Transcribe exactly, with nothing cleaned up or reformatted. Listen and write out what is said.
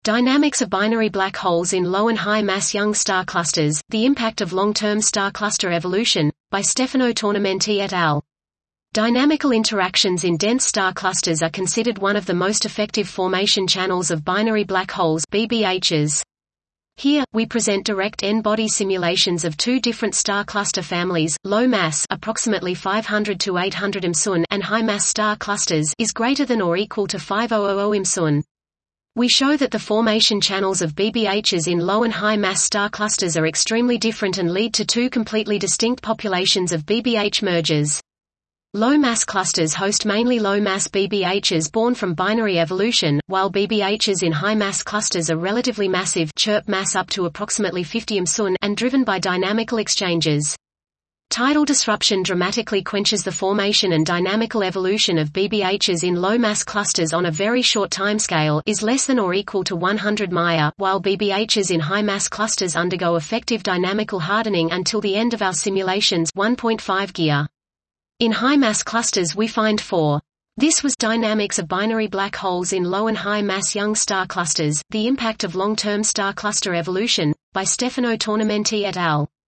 Dynamics of binary black holes in low and high mass young star clusters, the impact of long-term star cluster evolution, by Stefano Tornamenti et al. Dynamical interactions in dense star clusters are considered one of the most effective formation channels of binary black holes B B Hs. Here, we present direct N-body simulations of two different star cluster families, low mass approximately five hundred to eight hundred M S U N and high mass star clusters is greater than or equal to five thousand M S U N. We show that the formation channels of B B Hs in low and high mass star clusters are extremely different and lead to two completely distinct populations of B B H mergers. Low mass clusters host mainly low mass B B Hs born from binary evolution, while B B Hs in high mass clusters are relatively massive, chirp mass up to approximately fifty M S U N, and driven by dynamical exchanges. Tidal disruption dramatically quenches the formation and dynamical evolution of B B Hs in low-mass clusters on a very short timescale is less than or equal to one hundred Maya, while B B Hs in high-mass clusters undergo effective dynamical hardening until the end of our simulations one point five G. In high-mass clusters we find four. This was Dynamics of binary black holes in low and high-mass young star clusters, the impact of long-term star cluster evolution, by Stefano Tornamenti et al.